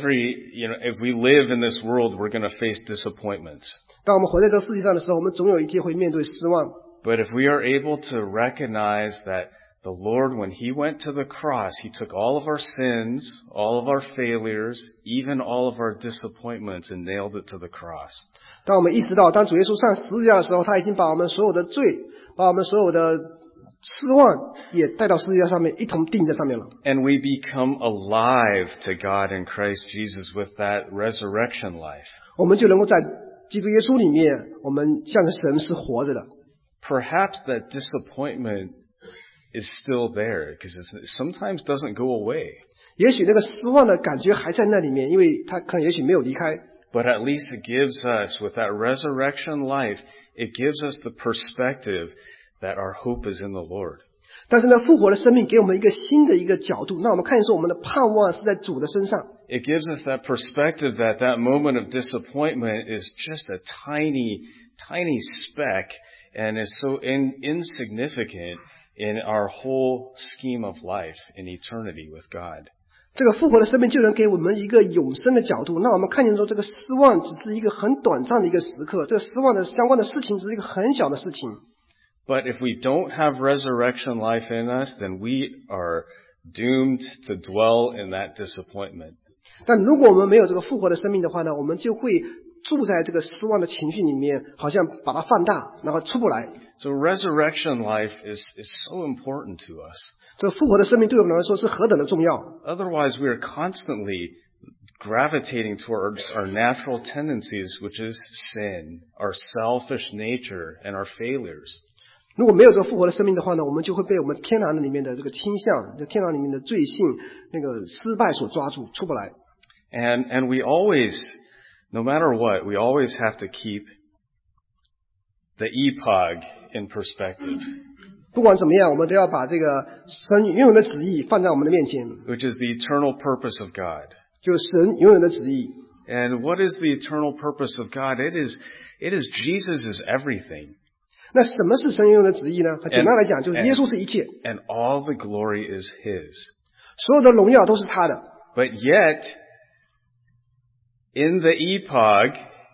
If we live in this world, we're going to face disappointments. 当我们活在这个世界上的时候，我们总有一天会面对失望。 But if we are able to recognize that the Lord, when He went to the cross, He took all of our sins, all of our failures, even all of our disappointments and nailed it to the cross. 当我们意识到，当主耶稣上十字架的时候，他已经把我们所有的罪，把我们所有的失望也带到十字架上面，一同钉在上面了。 And we become alive to God in Christ Jesus with that resurrection life. 我们就能够在基督耶稣里面，我们向着神是活着的。 Perhaps that disappointment is still there because it sometimes doesn't go away. 也许那个失望的感觉还在那里面，因为他可能也许没有离开。 But at least it gives us, with that resurrection life, it gives us the perspective that our hope is in the Lord. 但是呢，复活的生命给我们一个新的一个角度，那我们看见说我们的盼望是在主的身上。 It gives us that perspective that that moment of disappointment is just a tiny, tiny speck and is so insignificant in our whole scheme of life in eternity with God. 这个复活的生命就能给我们一个永生的角度，那我们看见说这个失望只是一个很短暂的一个时刻，这个失望的相关的事情只是一个很小的事情。 But if we don't have resurrection life in us, then we are doomed to dwell in that disappointment. 但如果我们没有这个复活的生命的话呢，我们就会住在这个失望的情绪里面，好像把它放大，然后出不来。 So resurrection life is so important to us. 这个复活的生命对我们来说是何等的重要。 Otherwise, we are constantly gravitating towards our natural tendencies, which is sin, our selfish nature, and our failures. 如果没有这个复活的生命的话呢，我们就会被我们天然里面的这个倾向，这天然里面的罪性，那个失败所抓住，出不来。 And we always, no matter what, we always have to keep the ephod in perspective, 不管怎么样，我们都要把这个神永远的旨意放在我们的面前， which is the eternal purpose of God. 就是神永远的旨意。 And what is the eternal purpose of God? It is Jesus is everything. 那什么是神永远的旨意呢？简单来讲，就是耶稣是一切， And all the glory is His. 所有的荣耀都是他的。 But yet, in the epoch,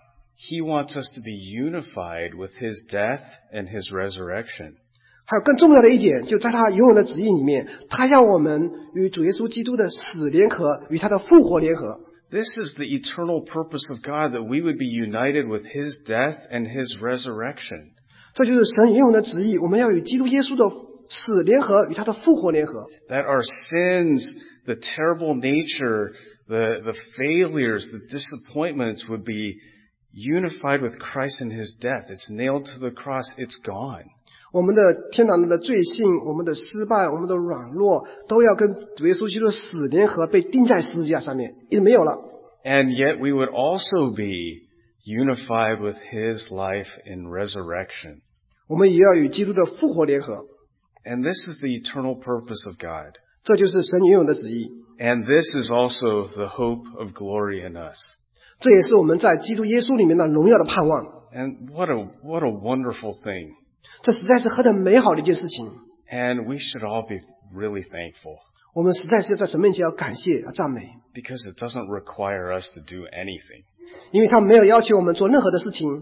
He wants us to be unified with His death and His resurrection. 还有更重要的一点，就在他永远的旨意里面，他要我们与主耶稣基督的死联合，与他的复活联合。 This is the eternal purpose of God, that we would be united with His death and His resurrection. 这就是神永远的旨意，我们要与基督耶稣的死联合，与他的复活联合。 That our sins, the terrible nature, the failures, the disappointments would be unified with Christ in His death. It's nailed to the cross. It's gone. 我们的天然的罪性，我们的失败，我们的软弱，都要跟主耶稣基督的死联合，被钉在十字架上面，已经没有了。 And yet we would also be unified with His life in resurrection. 我们也要与基督的复活联合， And this is the eternal purpose of God. 这就是神永远的旨意， And this is also the hope of glory in us. 这也是我们在基督耶稣里面的荣耀的盼望。 And what a wonderful thing. 这实在是何等美好的一件事情， And we should all be really thankful, 我们实在是在神面前要感谢、要赞美， because it doesn't require us to do anything. 因为他没有要求我们做任何的事情，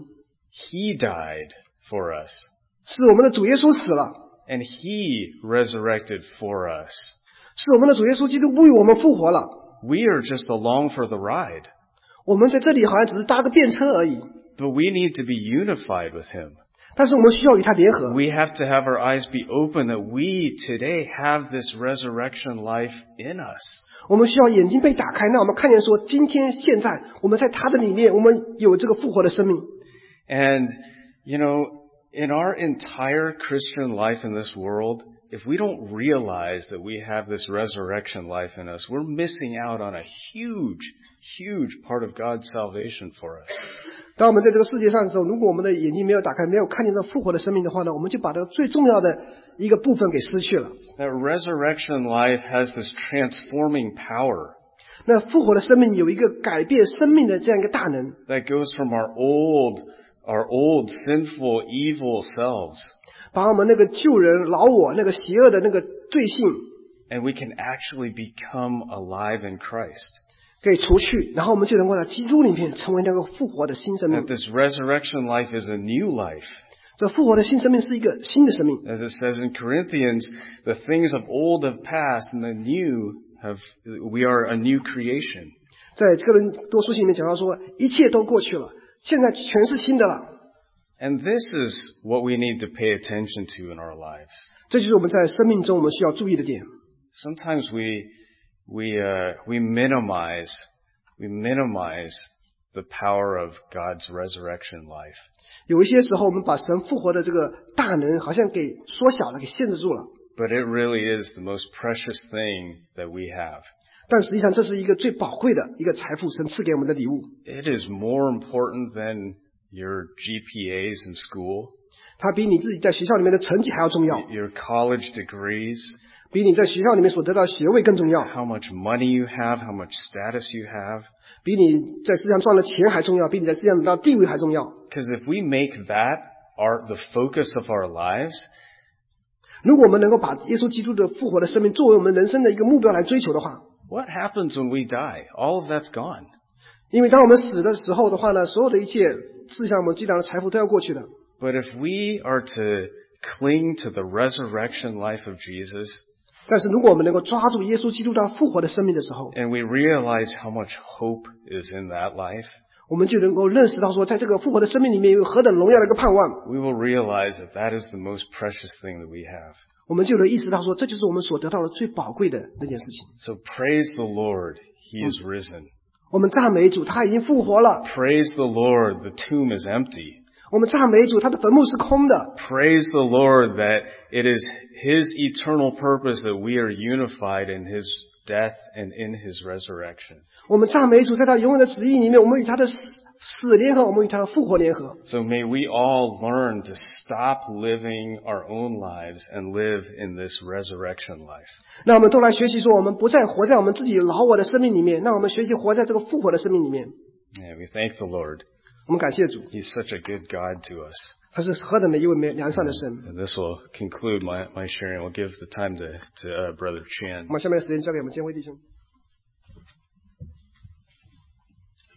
He died for us, 是我们的主耶稣死了， and He resurrected for us. 是我们的主耶稣基督为我们复活了。 We are just along for the ride, 我们在这里好像只是搭个便车而已， but we need to be unified with Him. 但是我们需要与他联合。 We have to have our eyes be open that we today have this resurrection life in us. 我们需要眼睛被打开，让我们看见说，今天现在我们在他的里面，我们有这个复活的生命。 And, you know, in our entire Christian life in this world, if we don't realize that we have this resurrection life in us, we're missing out on a huge, huge part of God's salvation for us. 当我们在这个世界上的时候，如果我们的眼睛没有打开，没有看见这复活的生命的话呢，我们就把这个最重要的一个部分给失去了。 That resurrection life has this transforming power 那复活的生命有一个改变生命的这样一个大能， that goes from our old sinful evil selves, 把我们那个旧人老我那个邪恶的那个罪性 and we can actually become alive in Christ. 给除去，然后我们就能够在基督里面成为那个复活的新生 That 命。 this resurrection life is a new life. 这复活的新生命是一个新的生命。 As it says in Corinthians, the things of old have passed and the new we are a new creation. 在哥林多书信里面讲到说，一切都过去了，现在全是新的了。 And this is what we need to pay attention to in our lives. 这就是我们在生命中我们需要注意的点。 Sometimes we minimize the power of God's resurrection life. 有一些时候，我们把神复活的这个大能好像给缩小了，给限制住了。 But it really is the most precious thing that we have. 但实际上，这是一个最宝贵的一个财富，神赐给我们的礼物。 It is more important than your GPAs in school, 它比你自己在学校里面的成绩还要重要， your college degrees, 比你在学校里面所得到的学位更重要， how much money you have, how much status you have. 比你在世界上赚的钱还重要，比你在世界上得到地位还重要。 Because if we make that the focus of our lives, 如果我们能够把耶稣基督的复活的生命作为我们人生的一个目标来追求的话， what happens when we die? All of that's gone. 因为当我们死的时候的话呢，所有的一切世上我们积攒的财富都要过去的。 But if we are to cling to the resurrection life of Jesus, 但是如果我们能够抓住耶稣基督的复活的生命的时候， and we realize how much hope is in that life, 我们就能够认识到说，在这个复活的生命里面有何等荣耀的一个盼望， we will realize that is the most precious thing that we have. 我们就能意识到说，这就是我们所得到的最宝贵的那件事情。 So praise the Lord, He is risen. 我们赞美主，他已经复活了。 Praise the Lord, the tomb is empty. 我们赞美主，他的坟墓是空的。 Praise the Lord that it is His eternal purpose that we are unified in His death and in His resurrection. 我们赞美主，在他永远的旨意里面，我们与他的死联合，我们与他的复活联合。 So may we all learn to stop living our own lives and live in this resurrection life. 那我们都来学习说，我们不再活在我们自己老我的生命里面，让我们学习活在这个复活的生命里面。 And we thank the Lord. 我们感谢主， He's such a good God to us. 他是何等的一位良善的神。 And this will conclude my sharing. We'll give the time to Brother Chan. 我们下面的时间交给我们监会弟兄。